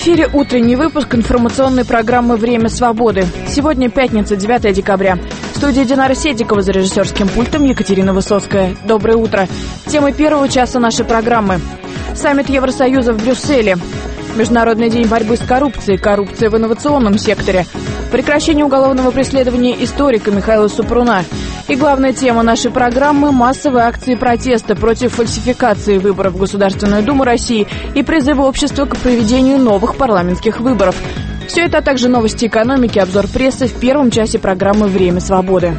эфире утренний выпуск информационной программы «Время свободы». Сегодня пятница, 9 декабря. В студии Динара Седикова, за режиссерским пультом Екатерина Высоцкая. Доброе утро. Темы первого часа нашей программы. Саммит Евросоюза в Брюсселе. Международный день борьбы с коррупцией. Коррупция в инновационном секторе. Прекращение уголовного преследования историка Михаила Супруна. И главная тема нашей программы – массовые акции протеста против фальсификации выборов в Государственную Думу России и призывы общества к проведению новых парламентских выборов. Все это, а также новости экономики, обзор прессы в первом часе программы «Время свободы».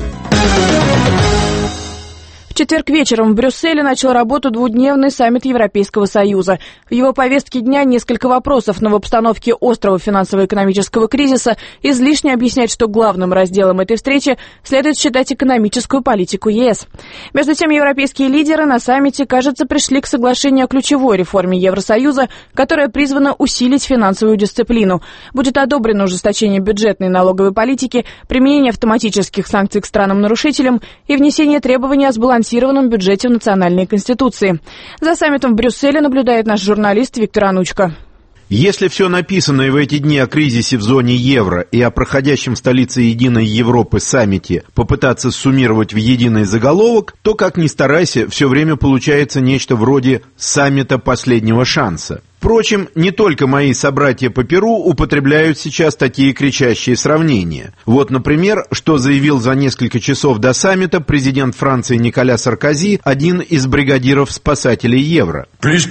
В четверг вечером в Брюсселе начал работу двухдневный саммит Европейского Союза. В его повестке дня несколько вопросов, но в обстановке острого финансово-экономического кризиса излишне объяснять, что главным разделом этой встречи следует считать экономическую политику ЕС. Между тем, европейские лидеры на саммите, кажется, пришли к соглашению о ключевой реформе Евросоюза, которая призвана усилить финансовую дисциплину. Будет одобрено ужесточение бюджетной и налоговой политики, применение автоматических санкций к странам-нарушителям и внесение требований о сбалансированном бюджете в национальные конституции. За саммитом в Брюсселе наблюдает наш журналист Виктор Анучко. Если все написанное в эти дни о кризисе в зоне евро и о проходящем в столице Единой Европы саммите попытаться суммировать в единый заголовок, то, как ни старайся, все время получается нечто вроде «саммита последнего шанса». Впрочем, не только мои собратья по Перу употребляют сейчас такие кричащие сравнения. Вот, например, что заявил за несколько часов до саммита президент Франции Николя Саркози, один из бригадиров спасателей евро.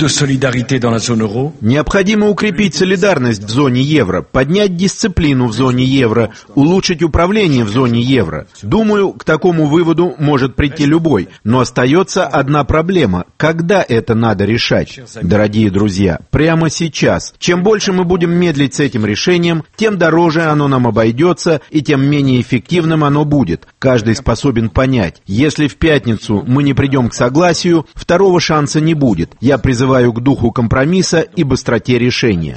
Необходимо укрепить солидарность в зоне евро, поднять дисциплину в зоне евро, улучшить управление в зоне евро. Думаю, к такому выводу может прийти любой, но остается одна проблема. Когда это надо решать? Дорогие друзья, прямо сейчас. Чем больше мы будем медлить с этим решением, тем дороже оно нам обойдется и тем менее эффективным оно будет. Каждый способен понять, если в пятницу мы не придем к согласию, второго шанса не будет. Я призываю к духу компромисса и быстроте решения.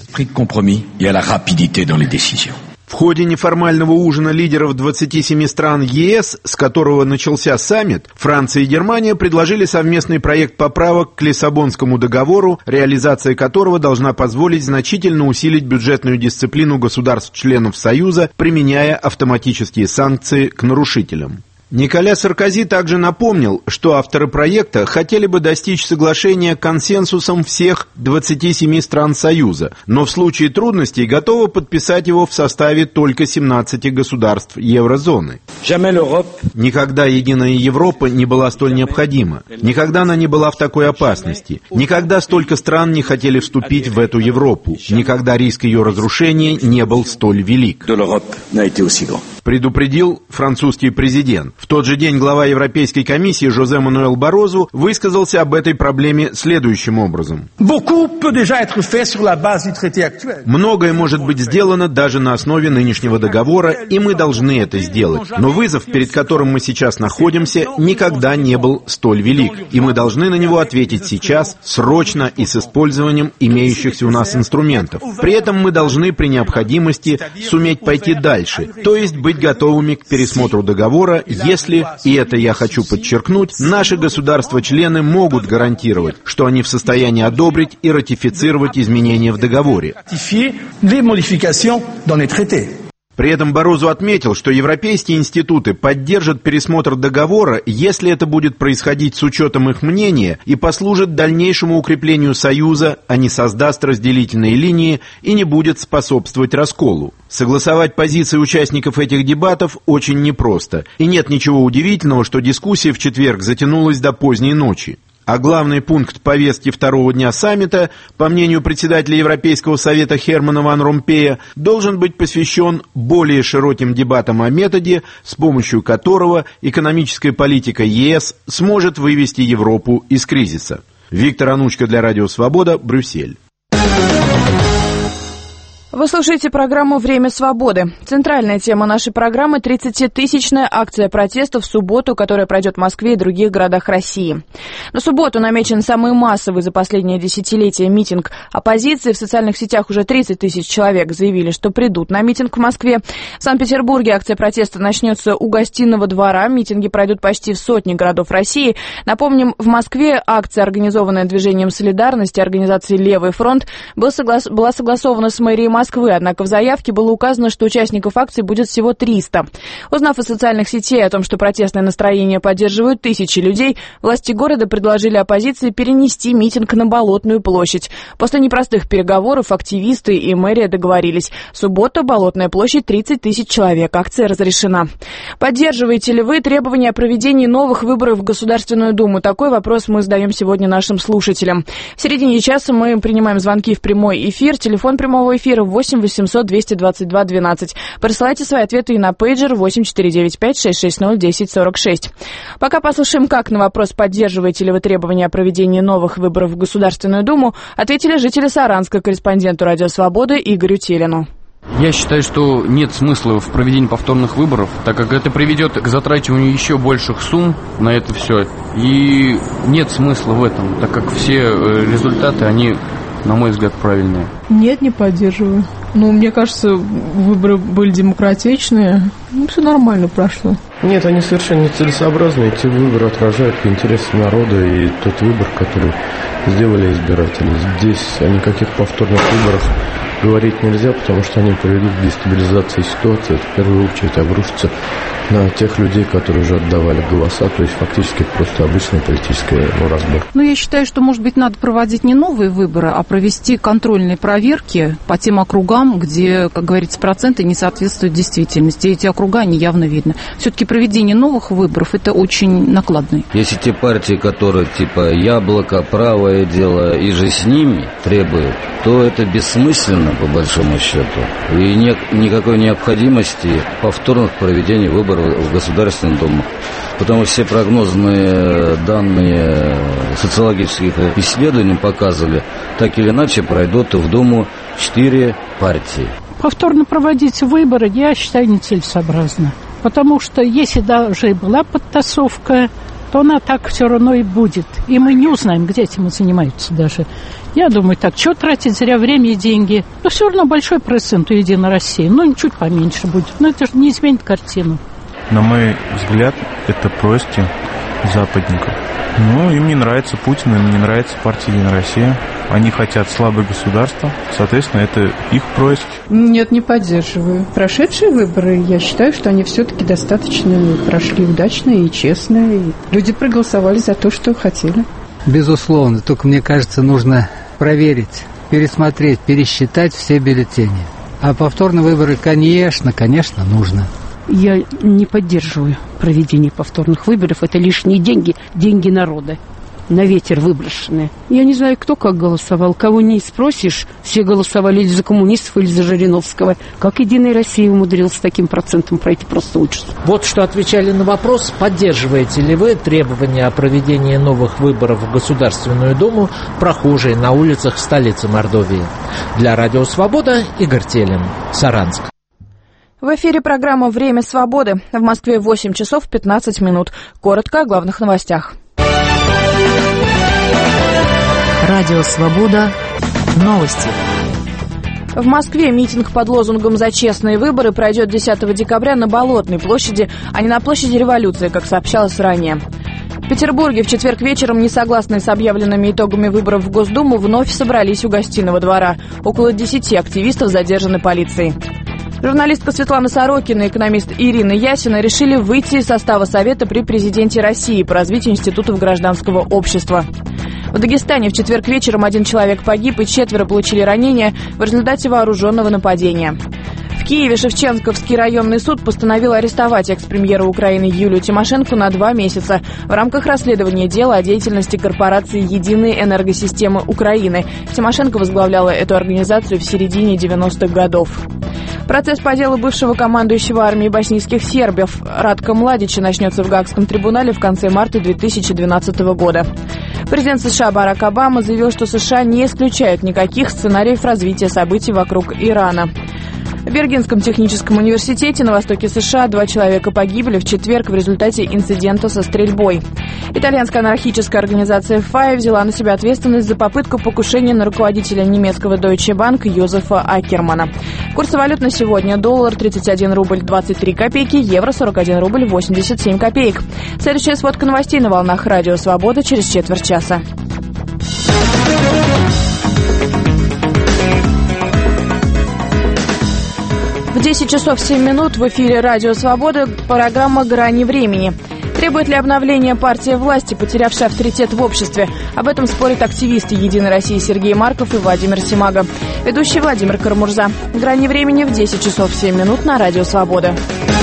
В ходе неформального ужина лидеров 27 стран ЕС, с которого начался саммит, Франция и Германия предложили совместный проект поправок к Лиссабонскому договору, реализация которого должна позволить значительно усилить бюджетную дисциплину государств-членов Союза, применяя автоматические санкции к нарушителям. Николя Саркози также напомнил, что авторы проекта хотели бы достичь соглашения консенсусом всех 27 стран Союза, но в случае трудностей готовы подписать его в составе только 17 государств еврозоны. Никогда единая Европа не была столь необходима, никогда она не была в такой опасности, никогда столько стран не хотели вступить в эту Европу, никогда риск ее разрушения не был столь велик, предупредил французский президент. В тот же день глава Европейской комиссии Жозе Мануэль Барозу высказался об этой проблеме следующим образом. Многое может быть сделано даже на основе нынешнего договора, и мы должны это сделать. Но вызов, перед которым мы сейчас находимся, никогда не был столь велик, и мы должны на него ответить сейчас, срочно и с использованием имеющихся у нас инструментов. При этом мы должны при необходимости суметь пойти дальше, то есть быть готовыми к пересмотру договора, если, и это я хочу подчеркнуть, наши государства-члены могут гарантировать, что они в состоянии одобрить и ратифицировать изменения в договоре. При этом Барозу отметил, что европейские институты поддержат пересмотр договора, если это будет происходить с учетом их мнения и послужит дальнейшему укреплению Союза, а не создаст разделительные линии и не будет способствовать расколу. Согласовать позиции участников этих дебатов очень непросто, и нет ничего удивительного, что дискуссия в четверг затянулась до поздней ночи. А главный пункт повестки второго дня саммита, по мнению председателя Европейского совета Хермана ван Ромпея, должен быть посвящен более широким дебатам о методе, с помощью которого экономическая политика ЕС сможет вывести Европу из кризиса. Виктор Анучко для Радио Свобода, Брюссель. Вы слушаете программу «Время свободы». Центральная тема нашей программы – 30-тысячная акция протеста в субботу, которая пройдет в Москве и других городах России. На субботу намечен самый массовый за последнее десятилетие митинг оппозиции. В социальных сетях уже 30 тысяч человек заявили, что придут на митинг в Москве. В Санкт-Петербурге акция протеста начнется у Гостиного двора. Митинги пройдут почти в сотне городов России. Напомним, в Москве акция, организованная движением «Солидарность» и организацией «Левый фронт», была согласована с мэрией Москвы, однако в заявке было указано, что участников акции будет всего 300. Узнав из социальных сетей о том, что протестное настроение поддерживают тысячи людей, власти города предложили оппозиции перенести митинг на Болотную площадь. После непростых переговоров активисты и мэрия договорились. Суббота, Болотная площадь, 30 тысяч человек. Акция разрешена. Поддерживаете ли вы требования о проведении новых выборов в Государственную Думу? Такой вопрос мы задаем сегодня нашим слушателям. В середине часа мы принимаем звонки в прямой эфир. Телефон прямого эфира 8 800 222 12. Присылайте свои ответы и на пейджер 8495 660 1046. Пока послушаем, как на вопрос, поддерживаете ли вы требования о проведении новых выборов в Государственную Думу, ответили жители Саранска, корреспонденту «Радио Свобода» Игорю Телину. Я считаю, что нет смысла в проведении повторных выборов, так как это приведет к затрачиванию еще больших сумм на это все. И нет смысла в этом, так как все результаты, они, на мой взгляд, правильные. Нет, не поддерживаю. Мне кажется, выборы были демократичные. Все нормально прошло. Нет, они совершенно нецелесообразны. Эти выборы отражают интересы народа и тот выбор, который сделали избиратели. Здесь о никаких повторных выборах говорить нельзя, потому что они приведут к дестабилизации ситуации. Это в первую очередь обрушится на тех людей, которые уже отдавали голоса. То есть фактически просто обычный политический разбор. Я считаю, что, может быть, надо проводить не новые выборы, а провести контрольные проверки по тем округам, где, как говорится, проценты не соответствуют действительности. Эти округа, они явно видны. Все-таки проведение новых выборов – это очень накладно. Если те партии, которые типа «Яблоко», «Правое дело» и же с ними требуют, то это бессмысленно, по большому счету. И нет никакой необходимости повторных проведений выборов в Государственную Думу. Потому что все прогнозные данные социологических исследований показывали, так или иначе пройдут в Думу 4 партии. Повторно проводить выборы, я считаю, нецелесообразно. Потому что если даже и была подтасовка, то она так все равно и будет. И мы не узнаем, где этим занимаются даже. Я думаю, так, что тратить зря время и деньги? Все равно большой процент у «Единой России». Чуть поменьше будет. Это же не изменит картину. На мой взгляд, это просьбы западников. Им не нравится Путин, им не нравится партия «Единая Россия». Они хотят слабое государство, соответственно, это их просьба. Нет, не поддерживаю. Прошедшие выборы, я считаю, что они все-таки достаточно прошли удачно и честно. И люди проголосовали за то, что хотели. Безусловно, только, мне кажется, нужно проверить, пересмотреть, пересчитать все бюллетени. А повторные выборы, конечно, нужно. Я не поддерживаю проведение повторных выборов. Это лишние деньги, деньги народа. На ветер выброшенные. Я не знаю, кто как голосовал. Кого не спросишь, все голосовали или за коммунистов, или за Жириновского. Как «Единая Россия» умудрилась с таким процентом пройти, просто ужас. Вот что отвечали на вопрос, поддерживаете ли вы требования о проведении новых выборов в Государственную Думу прохожие на улицах столицы Мордовии. Для «Радио Свобода» Игорь Телин, Саранск. В эфире программа «Время свободы». В Москве 8 часов 15 минут. Коротко о главных новостях. Радио «Свобода». Новости. В Москве митинг под лозунгом «За честные выборы» пройдет 10 декабря на Болотной площади, а не на площади Революции, как сообщалось ранее. В Петербурге в четверг вечером несогласные с объявленными итогами выборов в Госдуму вновь собрались у Гостиного двора. Около 10 активистов задержаны полицией. Журналистка Светлана Сорокина и экономист Ирина Ясина решили выйти из состава Совета при президенте России по развитию институтов гражданского общества. В Дагестане в четверг вечером 1 человек погиб и 4 получили ранения в результате вооруженного нападения. В Киеве Шевченковский районный суд постановил арестовать экс-премьера Украины Юлию Тимошенко на 2 месяца в рамках расследования дела о деятельности корпорации «Единые энергосистемы Украины». Тимошенко возглавляла эту организацию в середине 90-х годов. Процесс по делу бывшего командующего армией боснийских сербов Радка Младича начнется в Гаагском трибунале в конце марта 2012 года. Президент США Барак Обама заявил, что США не исключают никаких сценариев развития событий вокруг Ирана. В Виргинском техническом университете на востоке США 2 человека погибли в четверг в результате инцидента со стрельбой. Итальянская анархическая организация FAI взяла на себя ответственность за попытку покушения на руководителя немецкого Deutsche Bank Йозефа Акермана. Курсы валют на сегодня: доллар 31 рубль 23 копейки, евро 41 рубль 87 копеек. Следующая сводка новостей на волнах Радио Свобода через четверть часа. В 10 часов 7 минут в эфире Радио Свобода программа «Грани времени». Требует ли обновления партия власти, потерявшая авторитет в обществе? Об этом спорят активисты «Единой России» Сергей Марков и Владимир Симага. Ведущий Владимир Карамурза. «Грани времени» в 10 часов 7 минут на Радио Свобода.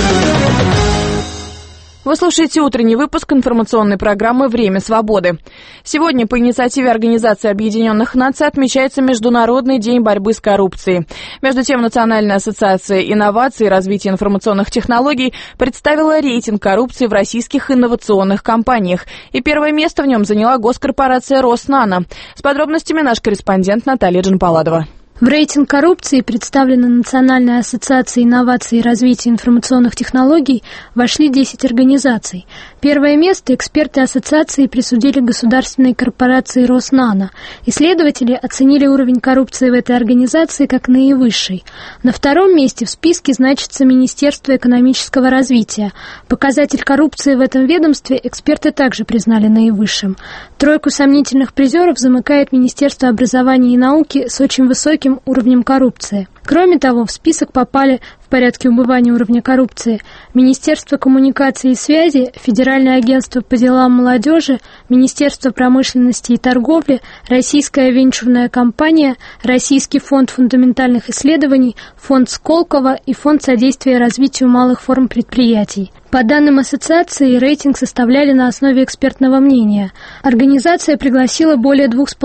Вы слушаете утренний выпуск информационной программы «Время свободы». Сегодня по инициативе Организации Объединенных Наций отмечается Международный день борьбы с коррупцией. Между тем, Национальная ассоциация инноваций и развития информационных технологий представила рейтинг коррупции в российских инновационных компаниях. И первое место в нем заняла госкорпорация «Роснано». С подробностями наш корреспондент Наталья Джанпаладова. В рейтинг коррупции, представленный Национальной ассоциацией инноваций и развития информационных технологий, вошли 10 организаций. Первое место эксперты ассоциации присудили государственной корпорации «Роснано». Исследователи оценили уровень коррупции в этой организации как наивысший. На втором месте в списке значится Министерство экономического развития. Показатель коррупции в этом ведомстве эксперты также признали наивысшим. Тройку сомнительных призеров замыкает Министерство образования и науки с очень высоким уровнем коррупции. Кроме того, в список попали в порядке убывания уровня коррупции Министерство коммуникации и связи, Федеральное агентство по делам молодежи, Министерство промышленности и торговли, Российская венчурная компания, Российский фонд фундаментальных исследований, Фонд Сколково и Фонд содействия развитию малых форм предприятий. По данным ассоциации, рейтинг составляли на основе экспертного мнения. Организация пригласила более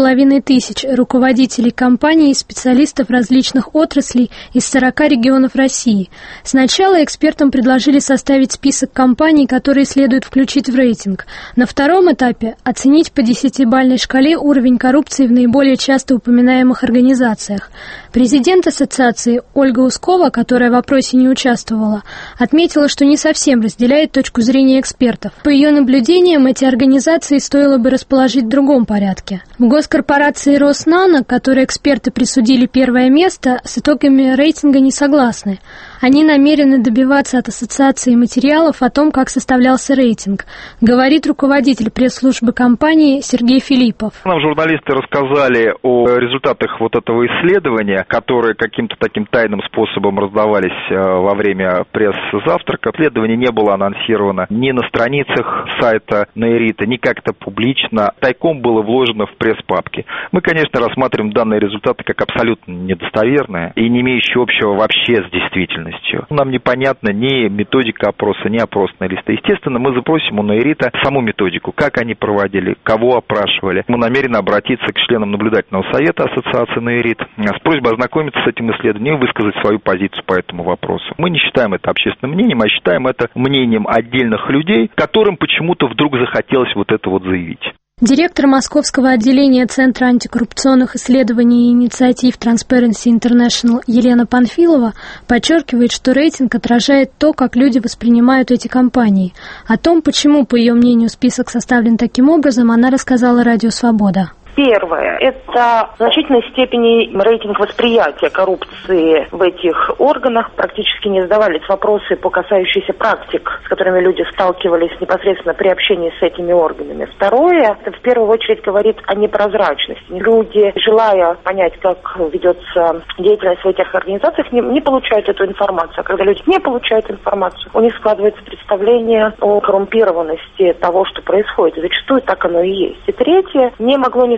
2500 руководителей компаний и специалистов различных отраслей из 40 регионов России. Сначала экспертам предложили составить список компаний, которые следует включить в рейтинг. На втором этапе оценить по 10-бальной шкале уровень коррупции в наиболее часто упоминаемых организациях. Президент ассоциации Ольга Ускова, которая в опросе не участвовала, отметила, что не совсем разделяет точку зрения экспертов. По ее наблюдениям, эти организации стоило бы расположить в другом порядке. В госкорпорации «Роснано», которой эксперты присудили первое место, с итогами рейтинга не согласны. Они намерены добиваться от ассоциации материалов о том, как составлялся рейтинг, говорит руководитель пресс-службы компании Сергей Филиппов. Нам журналисты рассказали о результатах вот этого исследования, которые каким-то таким тайным способом раздавались во время пресс-завтрака. Исследование не было анонсировано ни на страницах сайта НАИРИТа, ни как-то публично. Тайком было вложено в пресс-папки. Мы, конечно, рассматриваем данные результаты как абсолютно недостоверные и не имеющие общего вообще с действительностью. Нам непонятна ни методика опроса, ни опросные листы. Естественно, мы запросим у НАИРИТа саму методику, как они проводили, кого опрашивали. Мы намерены обратиться к членам наблюдательного совета ассоциации НАИРИТ с просьбой ознакомиться с этим исследованием и высказать свою позицию по этому вопросу. Мы не считаем это общественным мнением, а считаем это мнением отдельных людей, которым почему-то вдруг захотелось вот это вот заявить. Директор Московского отделения Центра антикоррупционных исследований и инициатив Transparency International Елена Панфилова подчеркивает, что рейтинг отражает то, как люди воспринимают эти компании. О том, почему, по ее мнению, список составлен таким образом, она рассказала Радио Свобода. Первое – это в значительной степени рейтинг восприятия коррупции в этих органах. Практически не задавались вопросы по касающиеся практик, с которыми люди сталкивались непосредственно при общении с этими органами. Второе – это в первую очередь говорит о непрозрачности. Люди, желая понять, как ведется деятельность в этих организациях, не получают эту информацию. А когда люди не получают информацию, у них складывается представление о коррумпированности того, что происходит. И зачастую так оно и есть. И третье – не могло не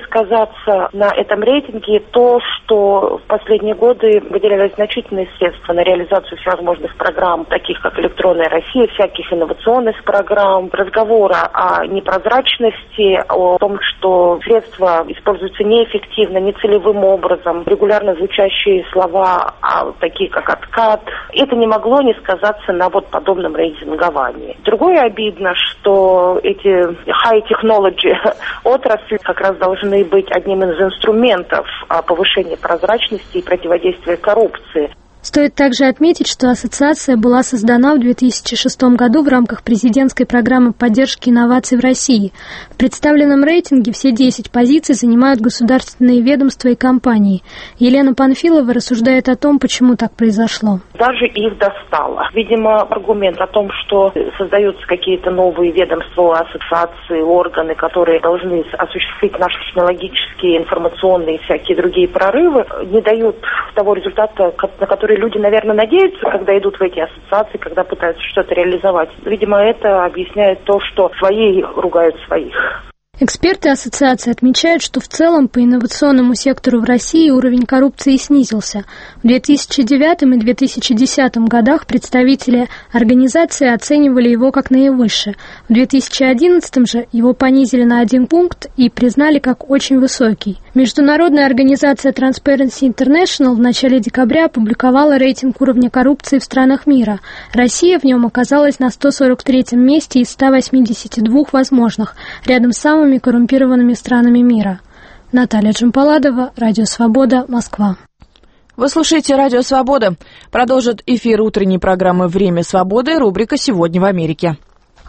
сказаться на этом рейтинге то, что в последние годы выделялись значительные средства на реализацию всевозможных программ, таких как «Электронная Россия», всяких инновационных программ, разговора о непрозрачности, о том, что средства используются неэффективно, нецелевым образом, регулярно звучащие слова, такие как «откат». Это не могло не сказаться на вот подобном рейтинговании. Другое обидно, что эти high technology отрасли как раз должны быть одним из инструментов повышения прозрачности и противодействия коррупции. Стоит также отметить, что ассоциация была создана в 2006 году в рамках президентской программы поддержки инноваций в России. В представленном рейтинге все 10 позиций занимают государственные ведомства и компании. Елена Панфилова рассуждает о том, почему так произошло. Даже их достало. Видимо, аргумент о том, что создаются какие-то новые ведомства, ассоциации, органы, которые должны осуществить наши технологические, информационные и всякие другие прорывы, не дают того результата, на который люди, наверное, надеются, когда идут в эти ассоциации, когда пытаются что-то реализовать. Видимо, это объясняет то, что свои ругают своих. Эксперты ассоциации отмечают, что в целом по инновационному сектору в России уровень коррупции снизился. В 2009 и 2010 годах представители организации оценивали его как наивысшее. В 2011 же его понизили на 1 пункт и признали как очень высокий. Международная организация Transparency International в начале декабря опубликовала рейтинг уровня коррупции в странах мира. Россия в нем оказалась на 143-м месте из 182 возможных, рядом с самыми коррумпированными странами мира. Наталья Джампаладова, Радио Свобода, Москва. Вы слушаете Радио Свобода. Продолжит эфир утренней программы «Время свободы» рубрика «Сегодня в Америке».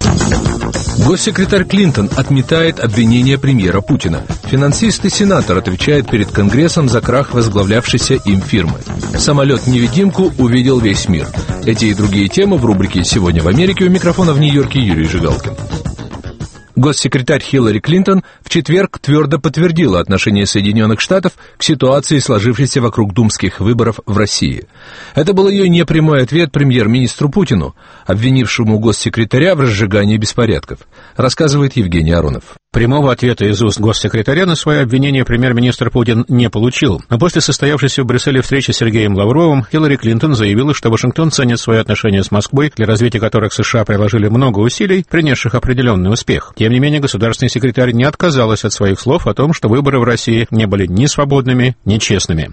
Госсекретарь Клинтон отметает обвинения премьера Путина. Финансист и сенатор отвечает перед Конгрессом за крах возглавлявшейся им фирмы. Самолет-невидимку увидел весь мир. Эти и другие темы в рубрике «Сегодня в Америке». У микрофона в Нью-Йорке Юрий Жигалкин. Госсекретарь Хиллари Клинтон в четверг твердо подтвердила отношение Соединенных Штатов к ситуации, сложившейся вокруг думских выборов в России. Это был ее непрямой ответ премьер-министру Путину, обвинившему госсекретаря в разжигании беспорядков, рассказывает Евгений Аронов. Прямого ответа из уст госсекретаря на свое обвинение премьер-министр Путин не получил. Но после состоявшейся в Брюсселе встречи с Сергеем Лавровым, Хиллари Клинтон заявила, что Вашингтон ценит свои отношения с Москвой, для развития которых США приложили много усилий, принесших определенный успех. Тем не менее, государственный секретарь не отказалась от своих слов о том, что выборы в России не были ни свободными, ни честными.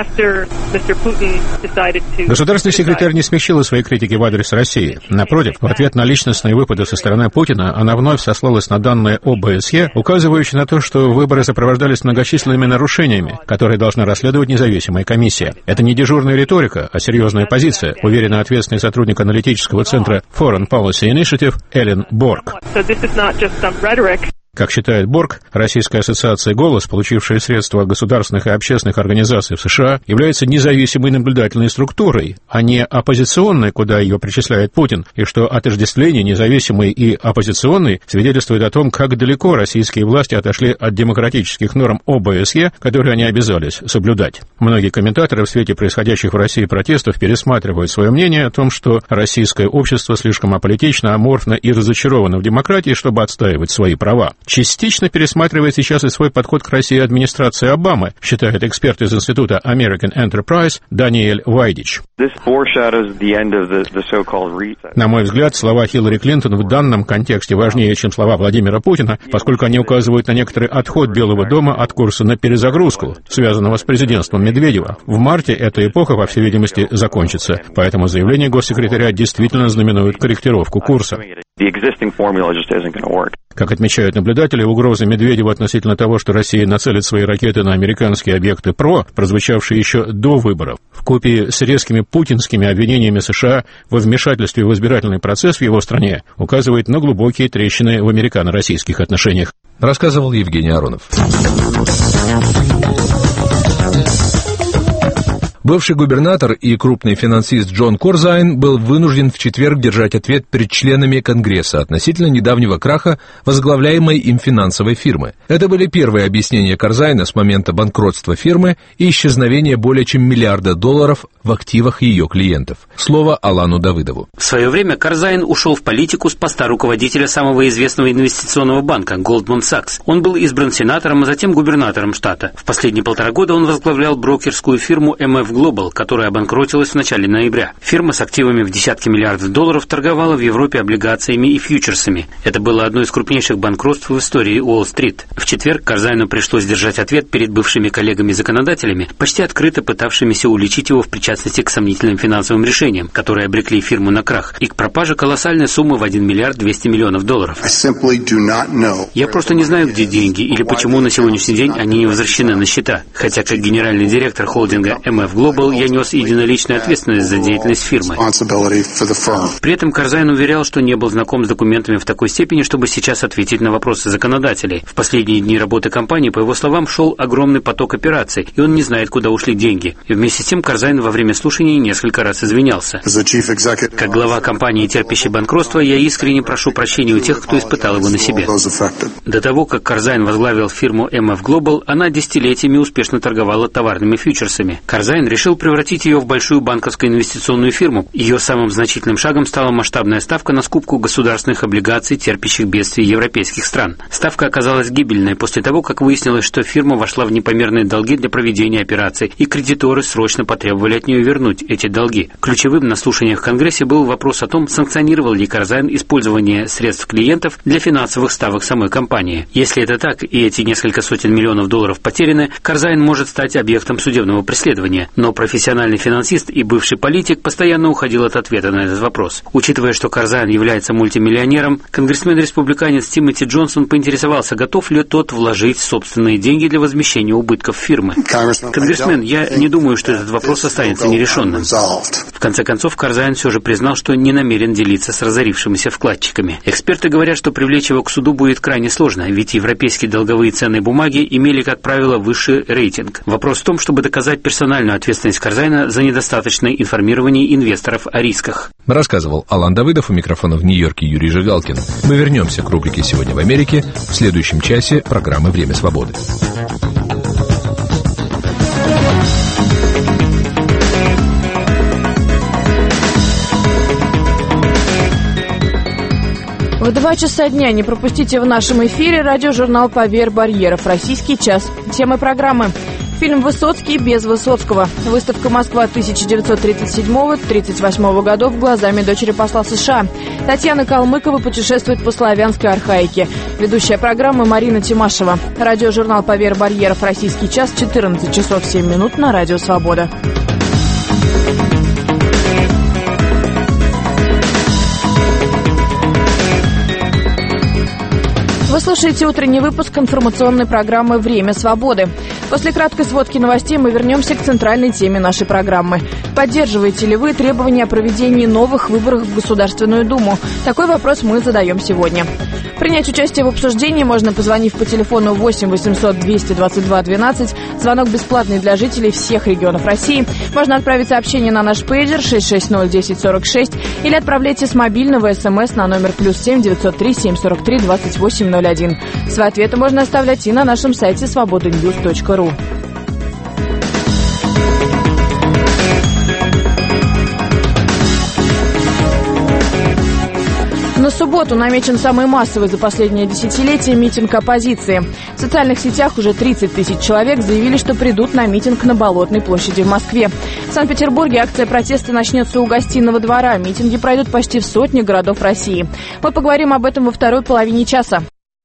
Государственный секретарь не смягчила своей критики в адрес России. Напротив, в ответ на личностные выпады со стороны Путина, она вновь сослалась на данные ОБСЕ, указывающие на то, что выборы сопровождались многочисленными нарушениями, которые должна расследовать независимая комиссия. Это не дежурная риторика, а серьезная позиция, уверена ответственный сотрудник аналитического центра Foreign Policy Initiative Эллен Борг. Как считает Борг, Российская ассоциация «Голос», получившая средства от государственных и общественных организаций в США, является независимой наблюдательной структурой, а не оппозиционной, куда ее причисляет Путин, и что отождествление независимой и оппозиционной свидетельствует о том, как далеко российские власти отошли от демократических норм ОБСЕ, которые они обязались соблюдать. Многие комментаторы в свете происходящих в России протестов пересматривают свое мнение о том, что российское общество слишком аполитично, аморфно и разочаровано в демократии, чтобы отстаивать свои права. Частично пересматривает сейчас и свой подход к России администрация Обамы, считает эксперт из Института American Enterprise Даниэль Вайдич. На мой взгляд, слова Хиллари Клинтон в данном контексте важнее, чем слова Владимира Путина, поскольку они указывают на некоторый отход Белого дома от курса на перезагрузку, связанного с президентством Медведева. В марте эта эпоха, по всей видимости, закончится, поэтому заявление госсекретаря действительно знаменует корректировку курса. Как отмечают наблюдатели, угрозы Медведева относительно того, что Россия нацелит свои ракеты на американские объекты ПРО, прозвучавшие еще до выборов, вкупе с резкими путинскими обвинениями США во вмешательстве в избирательный процесс в его стране, указывает на глубокие трещины в американо-российских отношениях. Рассказывал Евгений Аронов. Бывший губернатор и крупный финансист Джон Корзайн был вынужден в четверг держать ответ перед членами Конгресса относительно недавнего краха возглавляемой им финансовой фирмы. Это были первые объяснения Корзайна с момента банкротства фирмы и исчезновения более чем $1 миллиард в активах ее клиентов. Слово Алану Давыдову. В свое время Корзайн ушел в политику с поста руководителя самого известного инвестиционного банка Goldman Sachs. Он был избран сенатором, а затем губернатором штата. В последние 1,5 года он возглавлял брокерскую фирму MF Global, которая обанкротилась в начале ноября. Фирма с активами в десятки $миллиардов торговала в Европе облигациями и фьючерсами. Это было одно из крупнейших банкротств в истории Уолл-стрит. В четверг Корзайну пришлось держать ответ перед бывшими коллегами-законодателями, почти открыто пытавшимися уличить его в причастности к сомнительным финансовым решениям, которые обрекли фирму на крах, и к пропаже колоссальной суммы в $1 миллиард 200 миллионов. Я просто не знаю, где деньги или почему на сегодняшний день они не возвращены на счета, хотя как генеральный директор холдинга MF Global я нес единоличную ответственность за деятельность фирмы. При этом Корзайн уверял, что не был знаком с документами в такой степени, чтобы сейчас ответить на вопросы законодателей. В последние дни работы компании, по его словам, шел огромный поток операций, и он не знает, куда ушли деньги. И вместе с тем Корзайн во время слушаний несколько раз извинялся. Как глава компании, терпящей банкротство, я искренне прошу прощения у тех, кто испытал его на себе. До того, как Корзайн возглавил фирму MF Global, она десятилетиями успешно торговала товарными фьючерсами. Корзайн решил превратить ее в большую банковскую инвестиционную фирму. Ее самым значительным шагом стала масштабная ставка на скупку государственных облигаций, терпящих бедствий европейских стран. Ставка оказалась гибельной после того, как выяснилось, что фирма вошла в непомерные долги для проведения операций, и кредиторы срочно потребовали от нее вернуть эти долги. Ключевым на слушаниях в Конгрессе был вопрос о том, санкционировал ли Корзайн использование средств клиентов для финансовых ставок самой компании. Если это так, и эти несколько сотен $миллионов потеряны, Корзайн может стать объектом судебного преследования. Но профессиональный финансист и бывший политик постоянно уходил от ответа на этот вопрос. Учитывая, что Корзайн является мультимиллионером, конгрессмен-республиканец Тимоти Джонсон поинтересовался, готов ли тот вложить собственные деньги для возмещения убытков фирмы. Конгрессмен, я не думаю, что этот вопрос останется нерешенным. В конце концов, Корзайн все же признал, что не намерен делиться с разорившимися вкладчиками. Эксперты говорят, что привлечь его к суду будет крайне сложно, ведь европейские долговые ценные бумаги имели, как правило, высший рейтинг. Вопрос в том, чтобы доказать персональную ответственность Корзайна за недостаточное информирование инвесторов о рисках. Рассказывал Алан Давыдов, у микрофона в Нью-Йорке Юрий Жигалкин. Мы вернемся к рубрике «Сегодня в Америке» в следующем часе программы «Время свободы». В 2 часа дня не пропустите в нашем эфире радиожурнал «Поверь барьеров. Российский час». Темы программы. Фильм «Высоцкий» без Высоцкого. Выставка «Москва» 1937-1938 годов глазами дочери посла США. Татьяна Калмыкова путешествует по славянской архаике. Ведущая программы Марина Тимашева. Радиожурнал «Поверь барьеров. Российский час». 14 часов 7 минут на Радио Свобода. Вы слушаете утренний выпуск информационной программы «Время свободы». После краткой сводки новостей мы вернемся к центральной теме нашей программы. Поддерживаете ли вы требования о проведении новых выборов в Государственную Думу? Такой вопрос мы задаем сегодня. Принять участие в обсуждении можно, позвонив по телефону 8 800 222 12. Звонок бесплатный для жителей всех регионов России. Можно отправить сообщение на наш пейджер 660 1046 или отправляйте с мобильного СМС на номер +7 903 743 2801. Свои ответы можно оставлять и на нашем сайте svobodanews.ru. На субботу намечен самый массовый за последнее десятилетие митинг оппозиции. В социальных сетях уже 30 тысяч человек заявили, что придут на митинг на Болотной площади в Москве. В Санкт-Петербурге акция протеста начнется у Гостиного двора. Митинги пройдут почти в сотне городов России. Мы поговорим об этом во второй половине часа.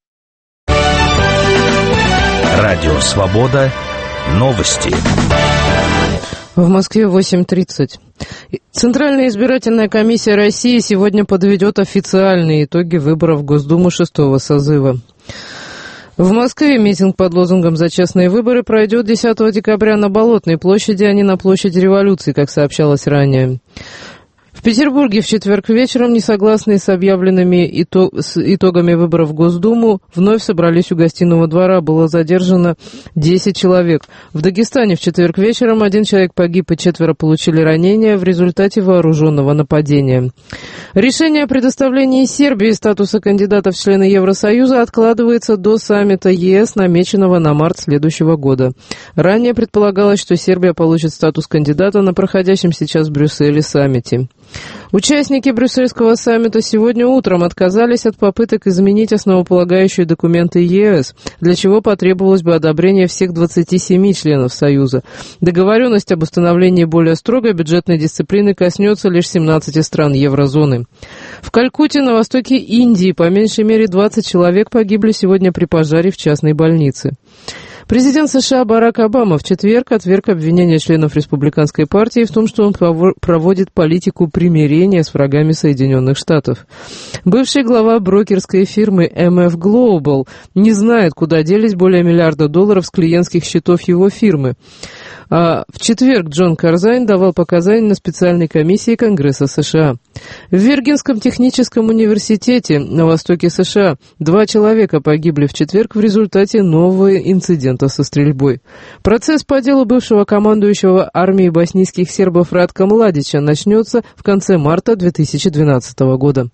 Радио «Свобода». Новости. В Москве 8:30. Центральная избирательная комиссия России сегодня подведет официальные итоги выборов в Госдуму 6-го созыва. В Москве митинг под лозунгом «За честные выборы» пройдет 10 декабря на Болотной площади, а не на площади Революции, как сообщалось ранее. В Петербурге в четверг вечером несогласные с объявленными итогами выборов в Госдуму вновь собрались у Гостиного двора. Было задержано 10 человек. В Дагестане в четверг вечером 1 человек погиб и 4 получили ранения в результате вооруженного нападения. Решение о предоставлении Сербии статуса кандидата в члены Евросоюза откладывается до саммита ЕС, намеченного на март следующего года. Ранее предполагалось, что Сербия получит статус кандидата на проходящем сейчас в Брюсселе саммите. Участники брюссельского саммита сегодня утром отказались от попыток изменить основополагающие документы ЕС, для чего потребовалось бы одобрение всех 27 членов Союза. Договоренность об установлении более строгой бюджетной дисциплины коснется лишь 17 стран еврозоны. В Калькутте, на востоке Индии, по меньшей мере 20 человек погибли сегодня при пожаре в частной больнице. Президент США Барак Обама в четверг отверг обвинения членов республиканской партии в том, что он проводит политику примирения с врагами Соединенных Штатов. Бывший глава брокерской фирмы MF Global не знает, куда делись более $1 миллиарда с клиентских счетов его фирмы. А в четверг Джон Карзайн давал показания на специальной комиссии Конгресса США. В Виргинском техническом университете на востоке США 2 человека погибли в четверг в результате нового инцидента со стрельбой. Процесс по делу бывшего командующего армией боснийских сербов Радка Младича начнется в конце марта 2012 года.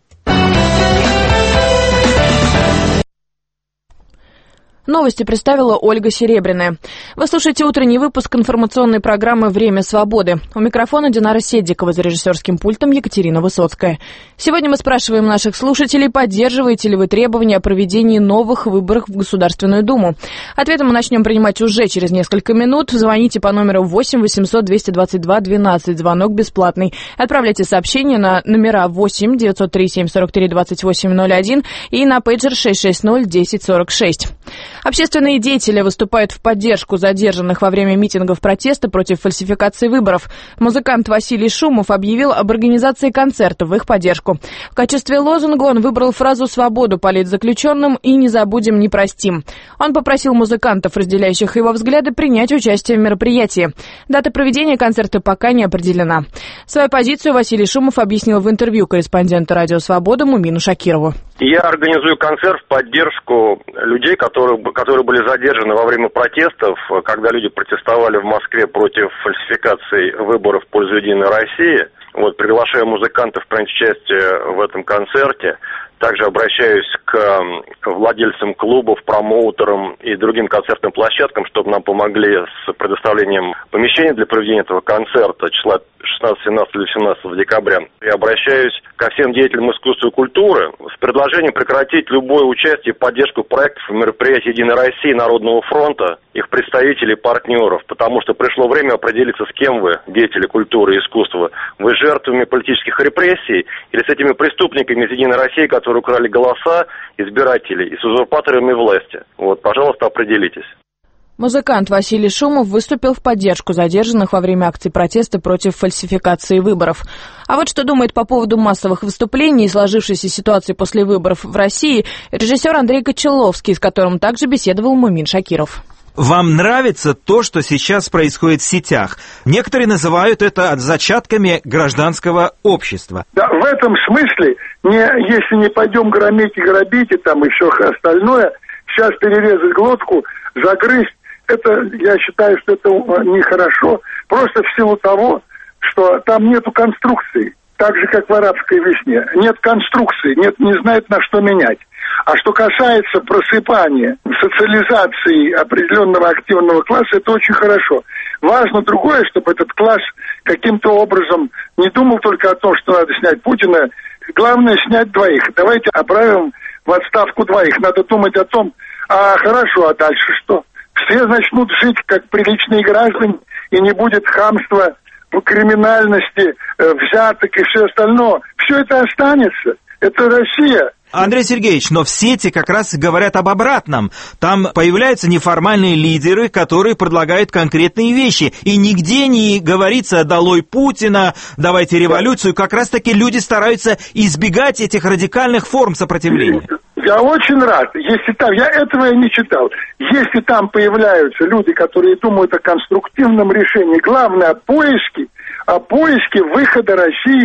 Новости представила Ольга Серебряная. Вы слушаете утренний выпуск информационной программы «Время свободы». У микрофона Динара Седикова, за режиссерским пультом Екатерина Высоцкая. Сегодня мы спрашиваем наших слушателей, поддерживаете ли вы требования о проведении новых выборов в Государственную Думу. Ответы мы начнем принимать уже через несколько минут. Звоните по номеру 8 800 222 12. Звонок бесплатный. Отправляйте сообщения на номера 8 903 743 2801 и на пейджер 660 1046. Общественные деятели выступают в поддержку задержанных во время митингов протеста против фальсификации выборов. Музыкант Василий Шумов объявил об организации концерта в их поддержку. В качестве лозунга он выбрал фразу «Свободу политзаключенным» и «Не забудем, не простим». Он попросил музыкантов, разделяющих его взгляды, принять участие в мероприятии. Дата проведения концерта пока не определена. Свою позицию Василий Шумов объяснил в интервью корреспонденту «Радио Свобода» Мумину Шакирову. Я организую концерт в поддержку людей, которые были задержаны во время протестов, когда люди протестовали в Москве против фальсификации выборов в пользу Единой России. Приглашаю музыкантов принять участие в этом концерте. Также обращаюсь к владельцам клубов, промоутерам и другим концертным площадкам, чтобы нам помогли с предоставлением помещений для проведения этого концерта числа 16, 17 или 17 декабря. Я обращаюсь ко всем деятелям искусства и культуры с предложением прекратить любое участие и поддержку проектов и мероприятий Единой России, Народного фронта, их представителей и партнеров, потому что пришло время определиться, с кем вы, деятели культуры и искусства. Вы жертвами политических репрессий или с этими преступниками из Единой России, которые украли голоса избирателей, и с узурпаторами власти. Пожалуйста, определитесь. Музыкант Василий Шумов выступил в поддержку задержанных во время акций протеста против фальсификации выборов. А вот что думает по поводу массовых выступлений и сложившейся ситуации после выборов в России режиссер Андрей Кочеловский, с которым также беседовал Мумин Шакиров. Вам нравится то, что сейчас происходит в сетях? Некоторые называют это зачатками гражданского общества. Да, в этом смысле, если не пойдем громить и грабить, и там еще остальное, сейчас перерезать глотку, загрызть, это, я считаю, что это нехорошо, просто в силу того, что там нету конструкции, так же, как в арабской весне. Нет конструкции, не знает, на что менять. А что касается просыпания, социализации определенного активного класса, это очень хорошо. Важно другое, чтобы этот класс каким-то образом не думал только о том, что надо снять Путина. Главное снять 2. Давайте отправим в отставку 2. Надо думать о том, хорошо, а дальше что? Все начнут жить как приличные граждане, и не будет хамства, криминальности, взяток и все остальное. Все это останется. Это Россия. Андрей Сергеевич, но в сети как раз говорят об обратном. Там появляются неформальные лидеры, которые предлагают конкретные вещи. И нигде не говорится «долой Путина», «давайте революцию». Как раз-таки люди стараются избегать этих радикальных форм сопротивления. Я очень рад, если там, я этого и не читал. Если там появляются люди, которые думают о конструктивном решении, главное о поиске выхода России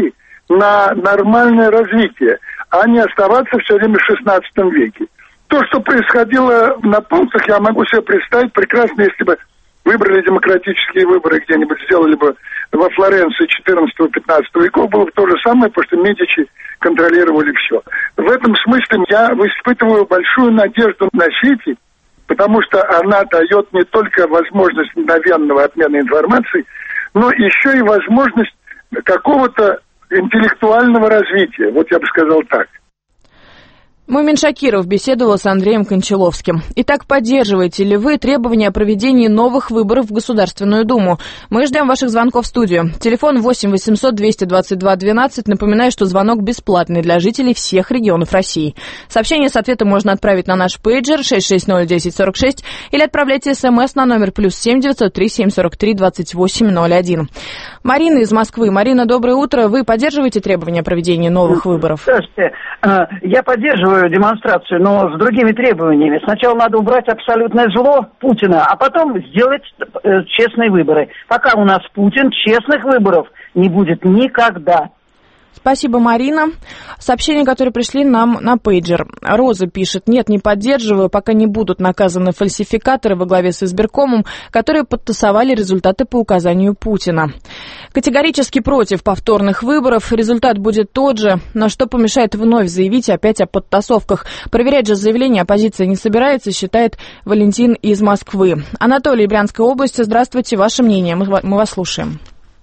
на нормальное развитие, а не оставаться все время в 16 веке. То, что происходило на пунктах, я могу себе представить прекрасно, если бы выбрали демократические выборы где-нибудь, сделали бы во Флоренции 14-15 веков, было бы то же самое, потому что Медичи контролировали все. В этом смысле я испытываю большую надежду на Сити, потому что она дает не только возможность мгновенного обмена информацией, но еще и возможность какого-то интеллектуального развития. Вот я бы сказал так. Мумин Шакиров беседовал с Андреем Кончаловским. Итак, поддерживаете ли вы требования о проведении новых выборов в Государственную Думу? Мы ждем ваших звонков в студию. Телефон 8 800 222 12. Напоминаю, что звонок бесплатный для жителей всех регионов России. Сообщение с ответом можно отправить на наш пейджер 6601046 или отправляйте смс на номер +7 903 743 2801. Марина из Москвы. Марина, доброе утро. Вы поддерживаете требования о проведении новых выборов? Здравствуйте. Я поддерживаю демонстрацию, но с другими требованиями. Сначала надо убрать абсолютное зло Путина, а потом сделать честные выборы. Пока у нас Путин, честных выборов не будет никогда. Спасибо, Марина. Сообщения, которые пришли нам на пейджер. Роза пишет: нет, не поддерживаю, пока не будут наказаны фальсификаторы во главе с избиркомом, которые подтасовали результаты по указанию Путина. Категорически против повторных выборов. Результат будет тот же, но что помешает вновь заявить опять о подтасовках? Проверять же заявление оппозиция не собирается, считает Валентин из Москвы. Анатолий, Брянская область. Здравствуйте, ваше мнение, мы вас слушаем.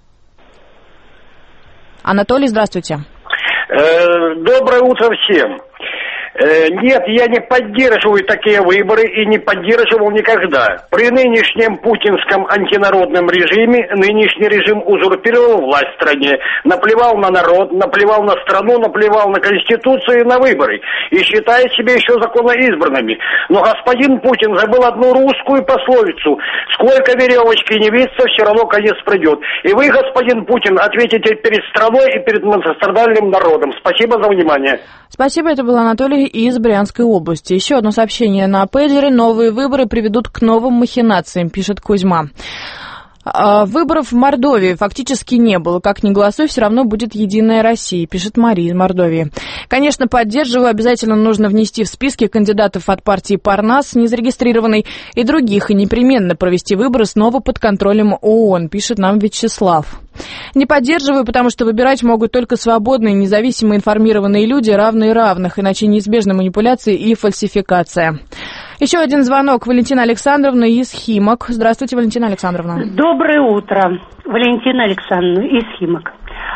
Анатолий, здравствуйте. Доброе утро всем. Нет, я не поддерживаю такие выборы и не поддерживал никогда. При нынешнем путинском антинародном режиме нынешний режим узурпировал власть в стране, наплевал на народ, наплевал на страну, наплевал на Конституцию и на выборы. И считает себя еще законоизбранными. Но господин Путин забыл одну русскую пословицу: сколько веревочки не виться, все равно конец придет. И вы, господин Путин, ответите перед страной и перед многострадальным народом. Спасибо за внимание. Спасибо, это был Анатолий из Брянской области. Еще одно сообщение на пейджере. Новые выборы приведут к новым махинациям, пишет Кузьма. Выборов в Мордовии фактически не было. Как ни голосуй, все равно будет Единая Россия, пишет Мария из Мордовии. Конечно, поддерживаю. Обязательно нужно внести в списки кандидатов от партии Парнас, незарегистрированной, и других, и непременно провести выборы снова под контролем ООН, пишет нам Вячеслав. Не поддерживаю, потому что выбирать могут только свободные, независимые, информированные люди, равные равных, иначе неизбежны манипуляции и фальсификация. Еще один звонок. Валентина Александровна из Химок. Здравствуйте, Валентина Александровна. Доброе утро, Валентина Александровна из Химок.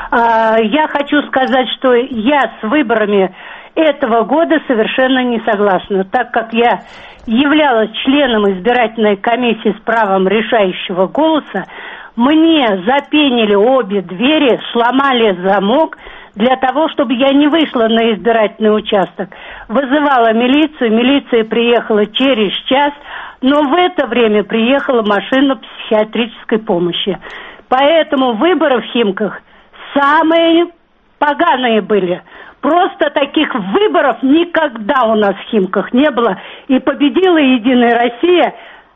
Я хочу сказать, что я с выборами этого года совершенно не согласна, так как я являлась членом избирательной комиссии с правом решающего голоса. Мне запенили обе двери, сломали замок для того, чтобы я не вышла на избирательный участок. Вызывала милицию, милиция приехала через час, но в это время приехала машина психиатрической помощи. Поэтому выборы в Химках самые поганые были. Просто таких выборов никогда у нас в Химках не было. И победила Единая Россия,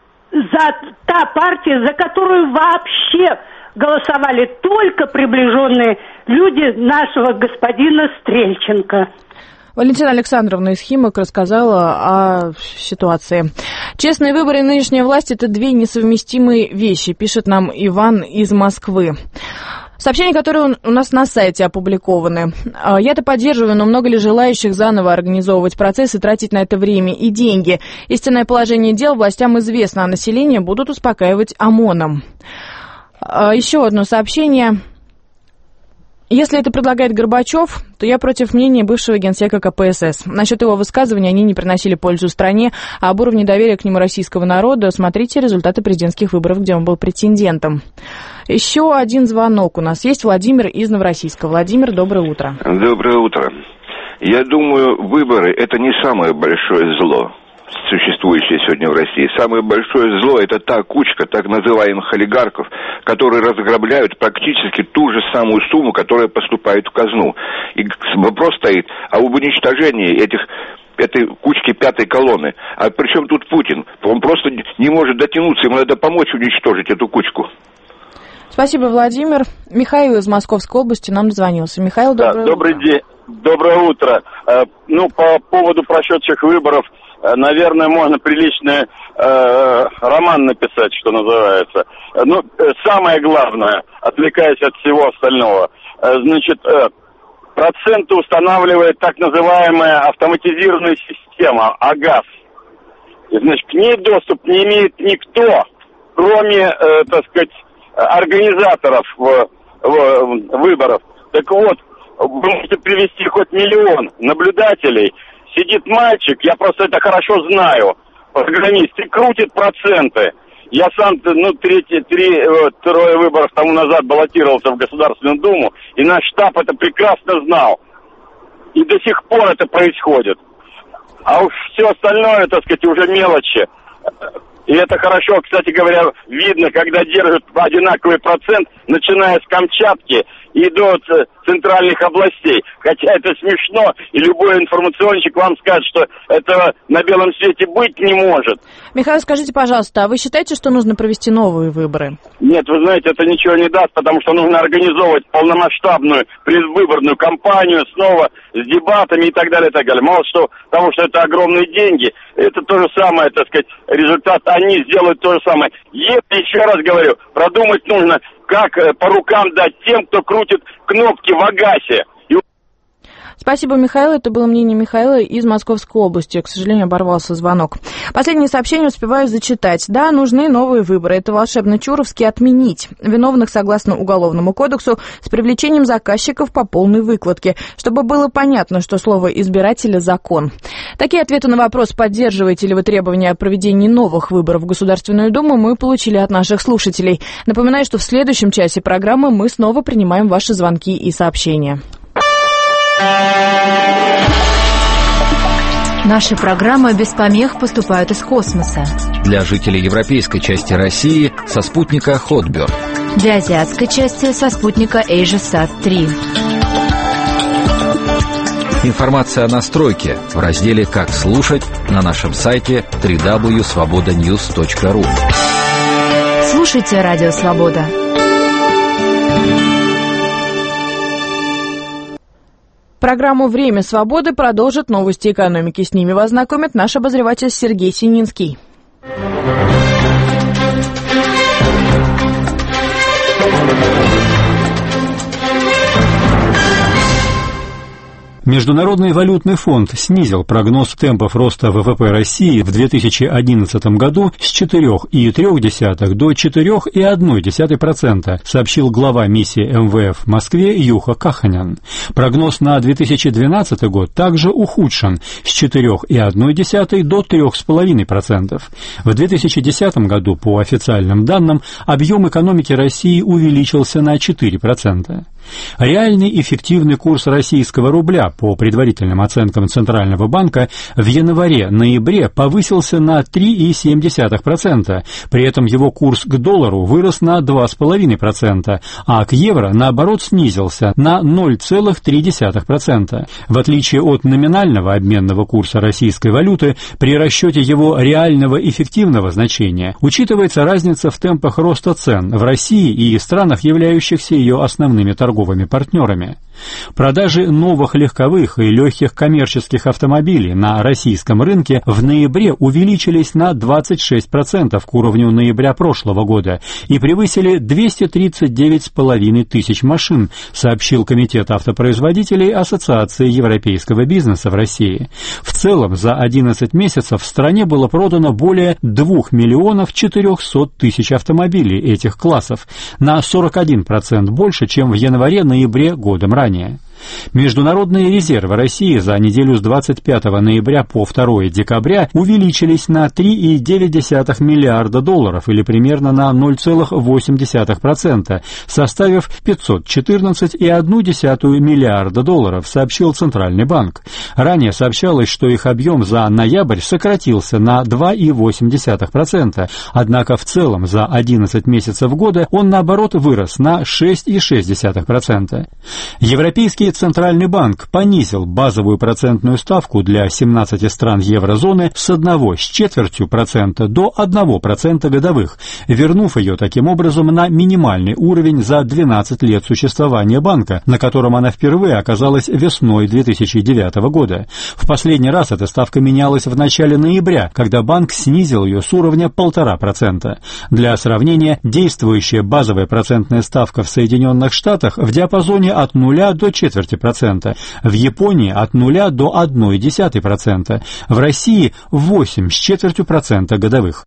та партия, за которую вообще голосовали только приближенные люди нашего господина Стрельченко. Валентина Александровна из Химок рассказала о ситуации. Честные выборы и нынешняя власть – это две несовместимые вещи, пишет нам Иван из Москвы. Сообщения, которые у нас на сайте опубликованы. Я-то поддерживаю, но много ли желающих заново организовывать процесс и тратить на это время и деньги? Истинное положение дел властям известно, а население будут успокаивать ОМОНом. Еще одно сообщение. Если это предлагает Горбачев, то я против мнения бывшего генсека КПСС. Насчет его высказываний они не приносили пользу стране, а об уровне доверия к нему российского народа смотрите результаты президентских выборов, где он был претендентом. Еще один звонок у нас есть. Владимир из Новороссийска. Владимир, доброе утро. Доброе утро. Я думаю, выборы – это не самое большое зло, существующее сегодня в России. Самое большое зло – это та кучка так называемых олигархов, которые разграбляют практически ту же самую сумму, которая поступает в казну. И вопрос стоит об уничтожении этой кучки пятой колонны. А при чем тут Путин? Он просто не может дотянуться, ему надо помочь уничтожить эту кучку. Спасибо, Владимир. Михаил из Московской области нам дозвонился. Михаил, добрый день. Доброе утро. По поводу прошедших выборов, наверное, можно приличный роман написать, что называется. Самое главное, отвлекаясь от всего остального, проценты устанавливает так называемая автоматизированная система АГАС. К ней доступ не имеет никто, кроме, организаторов выборов. Так вот, вы можете привести хоть 1 миллион наблюдателей, сидит мальчик, я просто это хорошо знаю, программист, и крутит проценты. Я сам, 3 выборов тому назад баллотировался в Государственную Думу, и наш штаб это прекрасно знал. И до сих пор это происходит. А уж все остальное, уже мелочи. И это хорошо, кстати говоря, видно, когда держат одинаковый процент, начиная с Камчатки и до центральных областей. Хотя это смешно, и любой информационщик вам скажет, что этого на белом свете быть не может. Михаил, скажите, пожалуйста, а вы считаете, что нужно провести новые выборы? Нет, вы знаете, это ничего не даст, потому что нужно организовывать полномасштабную предвыборную кампанию снова с дебатами и так далее, и так далее. Мало того, что это огромные деньги, это то же самое, результат, они сделают то же самое. Еще раз говорю, продумать нужно, как по рукам дать тем, кто крутит кнопки в АГАСе. Спасибо, Михаил. Это было мнение Михаила из Московской области. К сожалению, оборвался звонок. Последнее сообщение успеваю зачитать. Да, нужны новые выборы. Это волшебно-чуровски отменить виновных согласно Уголовному кодексу с привлечением заказчиков по полной выкладке, чтобы было понятно, что слово «избирателя» — закон. Такие ответы на вопрос, поддерживаете ли вы требования о проведении новых выборов в Государственную Думу, мы получили от наших слушателей. Напоминаю, что в следующем часе программы мы снова принимаем ваши звонки и сообщения. Наши программы без помех поступают из космоса. Для жителей европейской части России со спутника Hotbird. Для азиатской части со спутника AsiaSat-3. Информация о настройке в разделе «Как слушать» на нашем сайте www.svobodanews.ru. Слушайте Радио Свобода. Программу «Время свободы» продолжит новости экономики. С ними вас знакомит наш обозреватель Сергей Сининский. Международный валютный фонд снизил прогноз темпов роста ВВП России в 2011 году с 4,3% до 4,1%, сообщил глава миссии МВФ в Москве Юха Каханян. Прогноз на 2012 год также ухудшен с 4,1% до 3,5%. В 2010 году, по официальным данным, объем экономики России увеличился на 4%. Реальный эффективный курс российского рубля, по предварительным оценкам Центрального банка, в январе-ноябре повысился на 3,7%, при этом его курс к доллару вырос на 2,5%, а к евро, наоборот, снизился на 0,3%. В отличие от номинального обменного курса российской валюты, при расчете его реального эффективного значения учитывается разница в темпах роста цен в России и странах, являющихся ее основными торговыми партнерами. Продажи новых легковых и легких коммерческих автомобилей на российском рынке в ноябре увеличились на 26% к уровню ноября прошлого года и превысили 239,5 тысяч машин, сообщил Комитет автопроизводителей Ассоциации европейского бизнеса в России. В целом, за 11 месяцев в стране было продано более 2 миллионов 400 тысяч автомобилей этих классов, на 41% больше, чем в январе-ноябре годом ранее. Международные резервы России за неделю с 25 ноября по 2 декабря увеличились на 3,9 миллиарда долларов, или примерно на 0,8%, составив 514,1 миллиарда долларов, сообщил Центральный банк. Ранее сообщалось, что их объем за ноябрь сократился на 2,8%, однако в целом за 11 месяцев года он, наоборот, вырос на 6,6%. Европейские Европейский центральный банк понизил базовую процентную ставку для 17 стран еврозоны с 1,25% до 1% годовых, вернув ее таким образом на минимальный уровень за 12 лет существования банка, на котором она впервые оказалась весной 2009 года. В последний раз эта ставка менялась в начале ноября, когда банк снизил ее с уровня 1,5%. Для сравнения, действующая базовая процентная ставка в Соединенных Штатах в диапазоне от 0 до 0,25%, в Японии от 0 до 0,1%, в России 8,25% годовых.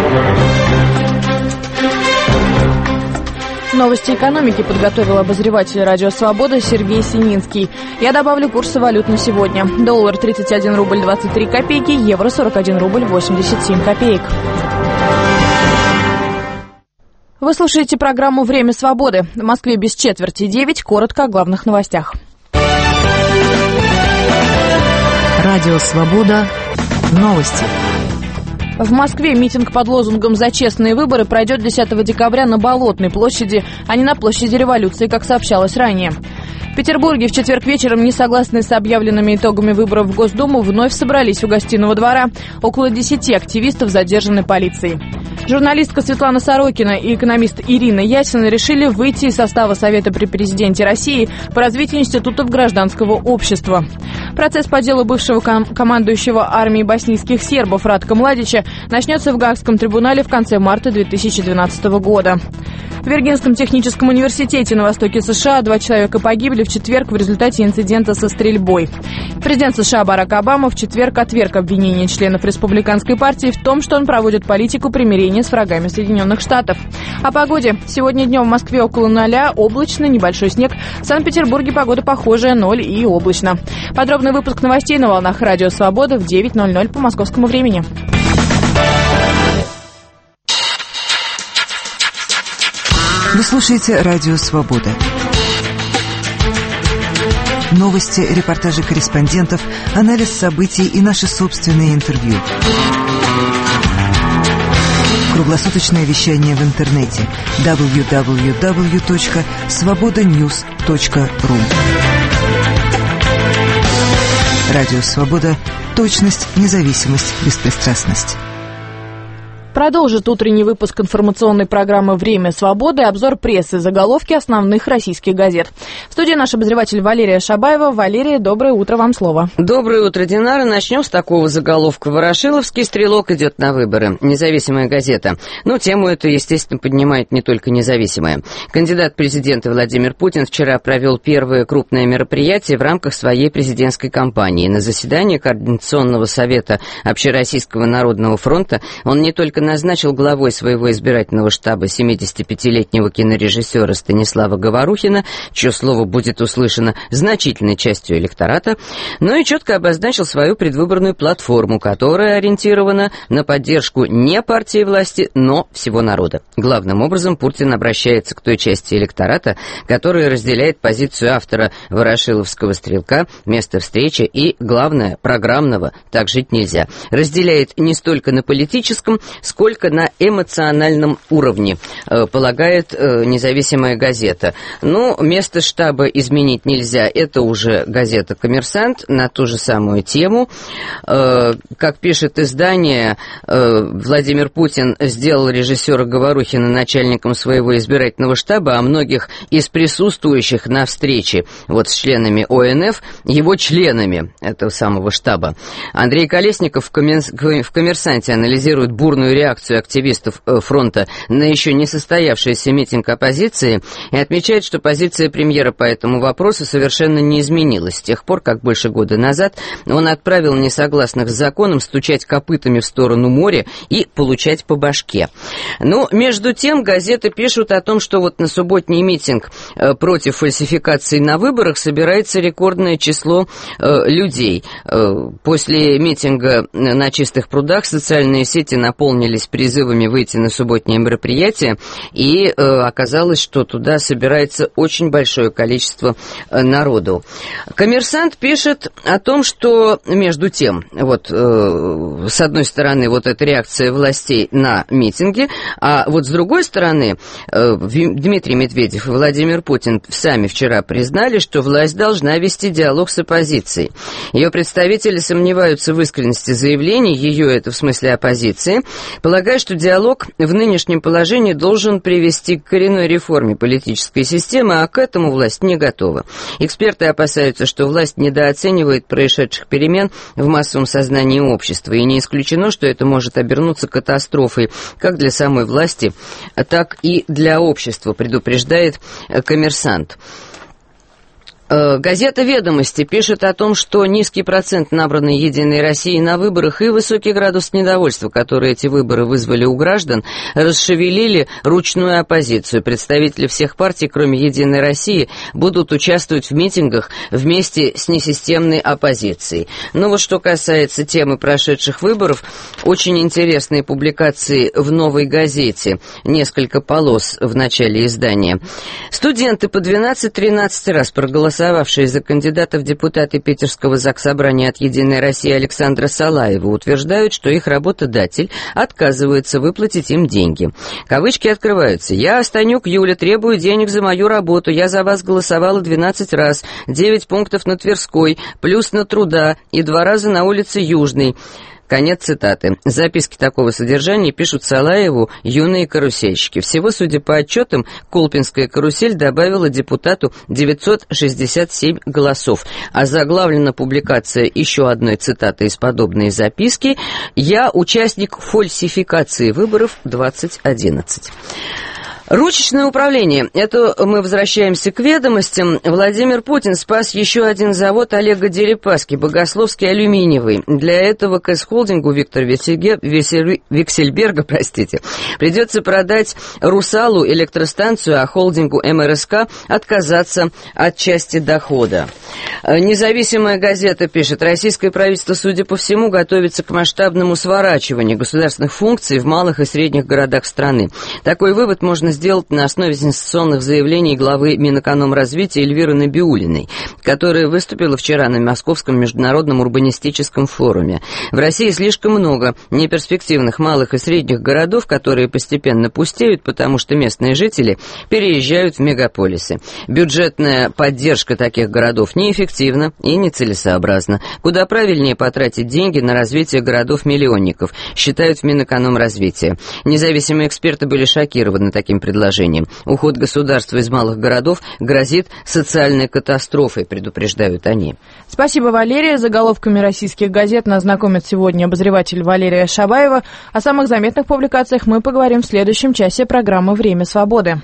Новости экономики подготовил обозреватель «Радио Свобода» Сергей Сининский. Я добавлю курсы валют на сегодня. Доллар 31 рубль 23 копейки, евро 41 рубль 87 копеек. Вы слушаете программу «Время свободы». В Москве без четверти 9. Коротко о главных новостях. Радио Свобода. Новости. В Москве митинг под лозунгом «За честные выборы» пройдет 10 декабря на Болотной площади, а не на площади Революции, как сообщалось ранее. В Петербурге в четверг вечером несогласные с объявленными итогами выборов в Госдуму вновь собрались у Гостиного двора. Около 10 активистов задержаны полицией. Журналистка Светлана Сорокина и экономист Ирина Ясина решили выйти из состава Совета при президенте России по развитию институтов гражданского общества. Процесс по делу бывшего командующего армией боснийских сербов Радка Младича начнется в Гаагском трибунале в конце марта 2012 года. В Виргинском техническом университете на востоке США 2 человека погибли в четверг в результате инцидента со стрельбой. Президент США Барак Обама в четверг отверг обвинения членов республиканской партии в том, что он проводит политику примирения с врагами Соединенных Штатов. О погоде. Сегодня днем в Москве около 0, облачно, небольшой снег. В Санкт-Петербурге погода похожая, 0 и облачно. Подробный выпуск новостей на волнах «Радио Свобода» в 9:00 по московскому времени. Вы слушаете «Радио Свобода». Новости, репортажи корреспондентов, анализ событий и наши собственные интервью. Круглосуточное вещание в интернете www.svobodanews.ru. Радио Свобода. Точность, независимость, беспристрастность. Продолжит утренний выпуск информационной программы «Время свободы» обзор прессы, заголовки основных российских газет. В студии наш обозреватель Валерия Шабаева. Валерия, доброе утро, вам слово. Доброе утро, Динара. Начнем с такого заголовка. Ворошиловский стрелок идет на выборы. Независимая газета. Но тему эту, естественно, поднимает не только независимая. Кандидат в президенты Владимир Путин вчера провел первое крупное мероприятие в рамках своей президентской кампании. На заседании Координационного совета Общероссийского народного фронта он не только назначил главой своего избирательного штаба 75-летнего кинорежиссера Станислава Говорухина, чье слово будет услышано значительной частью электората, но и четко обозначил свою предвыборную платформу, которая ориентирована на поддержку не партии власти, но всего народа. Главным образом Путин обращается к той части электората, которая разделяет позицию автора «Ворошиловского стрелка», место встречи и, главное, программного «Так жить нельзя». Разделяет не столько на политическом, сколько на эмоциональном уровне, полагает независимая газета. Ну, место штаба изменить нельзя, это уже газета «Коммерсант» на ту же самую тему. Как пишет издание, Владимир Путин сделал режиссера Говорухина начальником своего избирательного штаба, а многих из присутствующих на встрече вот с членами ОНФ его членами этого самого штаба. Андрей Колесников в «Коммерсанте» анализирует бурную реакцию активистов фронта на еще не состоявшийся митинг оппозиции и отмечает, что позиция премьера по этому вопросу совершенно не изменилась с тех пор, как больше года назад он отправил несогласных с законом стучать копытами в сторону моря и получать по башке. Но между тем газеты пишут о том, что вот на субботний митинг против фальсификаций на выборах собирается рекордное число людей. После митинга на Чистых прудах социальные сети наполнены занялись призывами выйти на субботнее мероприятие, и оказалось, что туда собирается очень большое количество народу. «Коммерсант» пишет о том, что между тем, вот с одной стороны, вот эта реакция властей на митинги, а вот с другой стороны, Дмитрий Медведев и Владимир Путин сами вчера признали, что власть должна вести диалог с оппозицией. Ее представители сомневаются в искренности заявлений, ее это в смысле оппозиции, полагая, что диалог в нынешнем положении должен привести к коренной реформе политической системы, а к этому власть не готова. Эксперты опасаются, что власть недооценивает происшедших перемен в массовом сознании общества, и не исключено, что это может обернуться катастрофой как для самой власти, так и для общества, предупреждает «Коммерсант». Газета «Ведомости» пишет о том, что низкий процент, набранный «Единой Россией» на выборах, и высокий градус недовольства, которые эти выборы вызвали у граждан, расшевелили ручную оппозицию. Представители всех партий, кроме «Единой России», будут участвовать в митингах вместе с несистемной оппозицией. Но вот что касается темы прошедших выборов, очень интересные публикации в «Новой газете», несколько полос в начале издания. Студенты по 12-13 раз проголосовавшие за кандидата в депутаты Питерского заксобрания от «Единой России» Александра Салаева утверждают, что их работодатель отказывается выплатить им деньги. Кавычки открываются. «Я, Станюк Юля, требую денег за мою работу. Я за вас голосовала 12 раз, 9 пунктов на Тверской, плюс на Труда и 2 раза на улице Южной». Конец цитаты. Записки такого содержания пишут Салаеву юные карусельщики. Всего, судя по отчетам, Колпинская карусель добавила депутату 967 голосов. А заглавлена публикация еще одной цитаты из подобной записки: «Я участник фальсификации выборов 2011». Ручечное управление. Это мы возвращаемся к ведомостям. Владимир Путин спас еще один завод Олега Дерипаски, Богословский алюминиевый. Для этого КС-холдингу Виктора Виксельберга, придется продать «Русалу» электростанцию, а холдингу МРСК отказаться от части дохода. Независимая газета пишет: российское правительство, судя по всему, готовится к масштабному сворачиванию государственных функций в малых и средних городах страны. Такой вывод можно сделать на основе сенсационных заявлений главы Минэкономразвития Эльвиры Набиуллиной, которая выступила вчера на Московском международном урбанистическом форуме. В России слишком много неперспективных малых и средних городов, которые постепенно пустеют, потому что местные жители переезжают в мегаполисы. Бюджетная поддержка таких городов неэффективна и нецелесообразна. Куда правильнее потратить деньги на развитие городов-миллионников, считают в Минэкономразвития. Независимые эксперты были шокированы таким предложением. Уход государства из малых городов грозит социальной катастрофой, предупреждают они. Спасибо, Валерия. Заголовками российских газет нас знакомит сегодня обозреватель Валерия Шабаева. О самых заметных публикациях мы поговорим в следующем часе программы «Время свободы».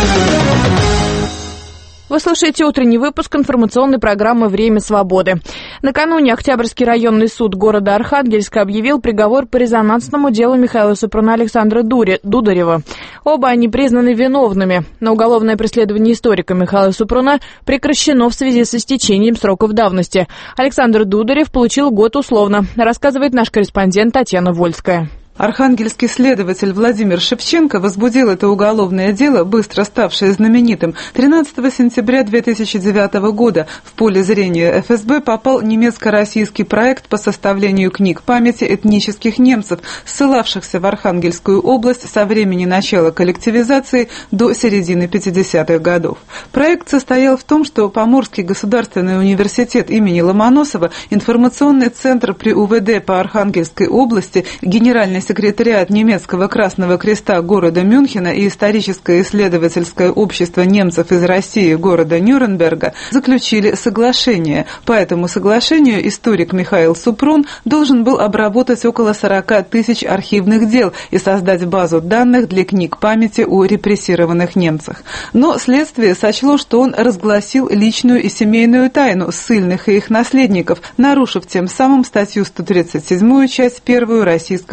Вы слушаете утренний выпуск информационной программы «Время свободы». Накануне Октябрьский районный суд города Архангельска объявил приговор по резонансному делу Михаила Супруна и Александра Дударева. Оба они признаны виновными. Но уголовное преследование историка Михаила Супруна прекращено в связи с истечением сроков давности. Александр Дударев получил год условно, рассказывает наш корреспондент Татьяна Вольская. Архангельский следователь Владимир Шевченко возбудил это уголовное дело, быстро ставшее знаменитым. 13 сентября 2009 года в поле зрения ФСБ попал немецко-российский проект по составлению книг памяти этнических немцев, ссылавшихся в Архангельскую область со времени начала коллективизации до середины 50-х годов. Проект состоял в том, что Поморский государственный университет имени Ломоносова, информационный центр при УВД по Архангельской области, генеральный секретариат немецкого Красного Креста города Мюнхена и историческое исследовательское общество немцев из России города Нюрнберга заключили соглашение. По этому соглашению историк Михаил Супрун должен был обработать около 40 тысяч архивных дел и создать базу данных для книг памяти о репрессированных немцах. Но следствие сочло, что он разгласил личную и семейную тайну ссыльных и их наследников, нарушив тем самым статью 137, часть 1 Российского уголовного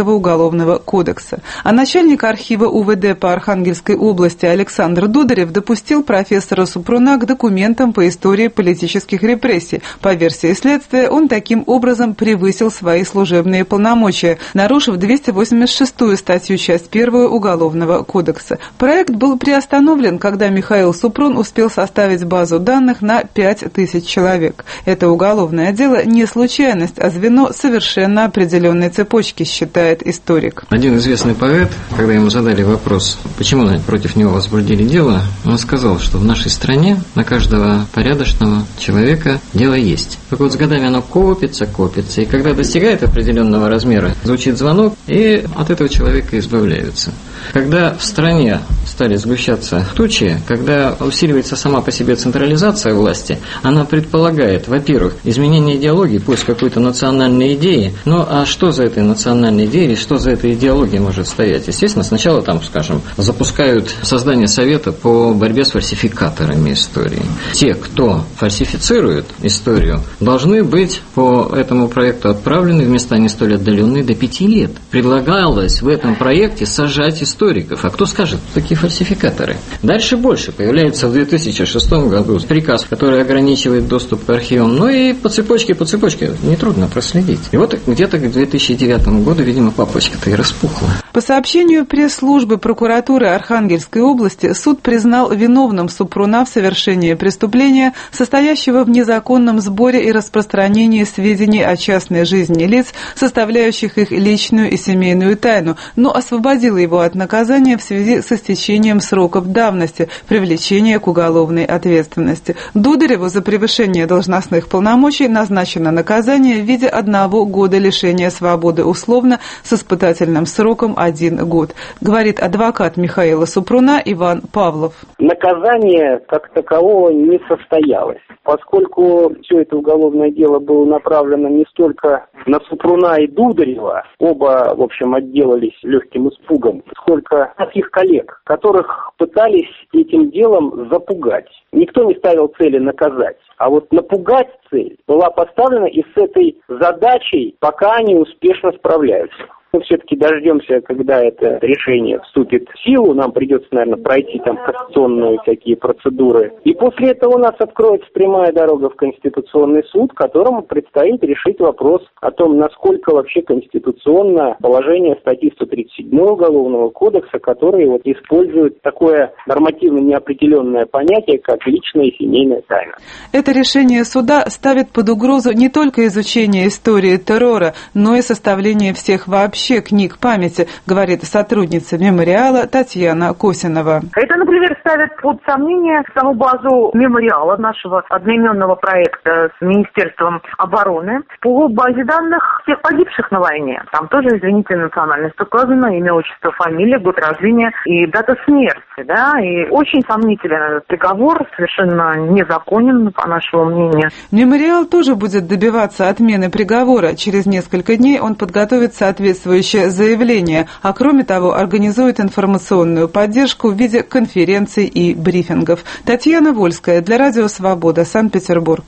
Уголовного кодекса. А начальник архива УВД по Архангельской области Александр Дударев допустил профессора Супруна к документам по истории политических репрессий. По версии следствия, он таким образом превысил свои служебные полномочия, нарушив 286-ю статью, часть 1 Уголовного кодекса. Проект был приостановлен, когда Михаил Супрун успел составить базу данных на 5000 человек. Это уголовное дело не случайность, а звено совершенно определенной цепочки, считает историк. Один известный поэт, когда ему задали вопрос, почему против него возбудили дело, он сказал, что в нашей стране на каждого порядочного человека дело есть. Так вот, с годами оно копится, и когда достигает определенного размера, звучит звонок, и от этого человека избавляются. Когда в стране стали сгущаться тучи, когда усиливается сама по себе централизация власти, она предполагает, во-первых, изменение идеологии, поиск какой-то национальной идеи. Ну а что за этой национальной идеей, что за этой идеологией может стоять? Естественно, сначала там, скажем, запускают создание совета по борьбе с фальсификаторами истории. Те, кто фальсифицирует историю, должны быть по этому проекту отправлены в места не столь отдаленные до 5 лет. Предлагалось в этом проекте сажать историков. А кто скажет, такие фальсификаторы? Дальше больше. Появляется в 2006 году приказ, который ограничивает доступ к архивам. Ну и по цепочке нетрудно проследить. И вот где-то к 2009 году, видимо, папочка-то и распухла. По сообщению пресс-службы прокуратуры Архангельской области, суд признал виновным Супруна в совершении преступления, состоящего в незаконном сборе и распространении сведений о частной жизни лиц, составляющих их личную и семейную тайну, но освободил его от наказания в связи с истечением сроков давности, привлечения к уголовной ответственности. Дудареву за превышение должностных полномочий назначено наказание в виде 1 года лишения свободы условно с испытательным сроком 1 год, говорит адвокат Михаила Супруна Иван Павлов. Наказание как такового не состоялось, поскольку все это уголовное дело было направлено не столько на Супруна и Дударева, оба, в общем, отделались легким испугом, сколько от их коллег, которых пытались этим делом запугать. Никто не ставил цели наказать, а вот напугать цель была поставлена, и с этой задачей пока они успешно справляются. Мы все-таки дождемся, когда это решение вступит в силу, нам придется, наверное, пройти там кассационные всякие процедуры. И после этого у нас откроется прямая дорога в Конституционный суд, которому предстоит решить вопрос о том, насколько вообще конституционно положение статьи 137 Уголовного кодекса, которые вот используют такое нормативно неопределенное понятие, как личная и семейная тайна. Это решение суда ставит под угрозу не только изучение истории террора, но и составление всех вообще книг памяти, говорит сотрудница мемориала Татьяна Косинова. Это, например, ставит под сомнение саму базу мемориала нашего одноименного проекта с Министерством обороны по базе данных всех погибших на войне. Там тоже, извините, национальность указана, имя, отчество, фамилия, год рождения и дата смерти. Да? И очень сомнителен этот приговор, совершенно незаконен, по нашему мнению. Мемориал тоже будет добиваться отмены приговора. Через несколько дней он подготовит соответствующее заявление, а кроме того организует информационную поддержку в виде конференций и брифингов. Татьяна Вольская для Радио Свобода, Санкт-Петербург.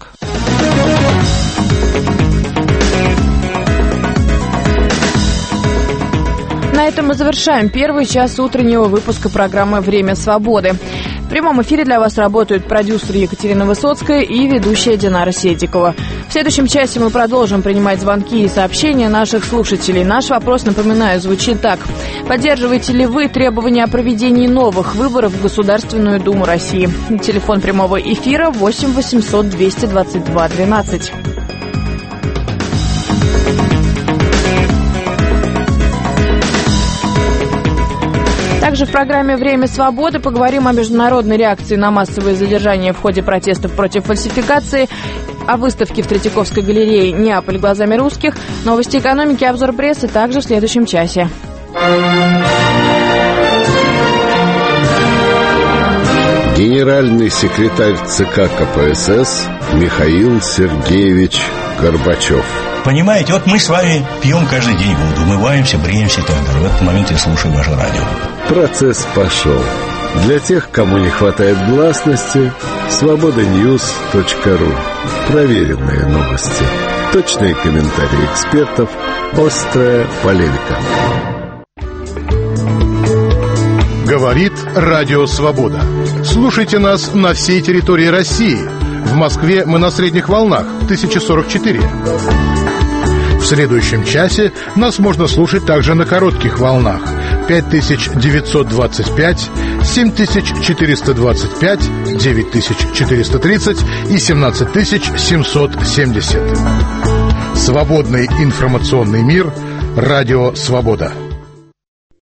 На этом мы завершаем первый час утреннего выпуска программы «Время свободы». В прямом эфире для вас работают продюсер Екатерина Высоцкая и ведущая Динара Седикова. В следующем часе мы продолжим принимать звонки и сообщения наших слушателей. Наш вопрос, напоминаю, звучит так. Поддерживаете ли вы требования о проведении новых выборов в Государственную Думу России? Телефон прямого эфира 8 800 222 12. Также в программе «Время свободы» поговорим о международной реакции на массовые задержания в ходе протестов против фальсификации, о выставке в Третьяковской галерее «Неаполь глазами русских», новости экономики, обзор прессы также в следующем часе. Генеральный секретарь ЦК КПСС Михаил Сергеевич Горбачев. Понимаете, вот мы с вами пьем каждый день воду, умываемся, бреемся и так далее. В этот момент я слушаю ваше радио. Процесс пошел. Для тех, кому не хватает гласности, свободаnews.ру. Проверенные новости. Точные комментарии экспертов. Острая полемика. Говорит Радио Свобода. Слушайте нас на всей территории России. В Москве мы на средних волнах 1044. В следующем часе нас можно слушать также на коротких волнах 5925, 7425, 9430 и 17770. Свободный информационный мир. Радио Свобода.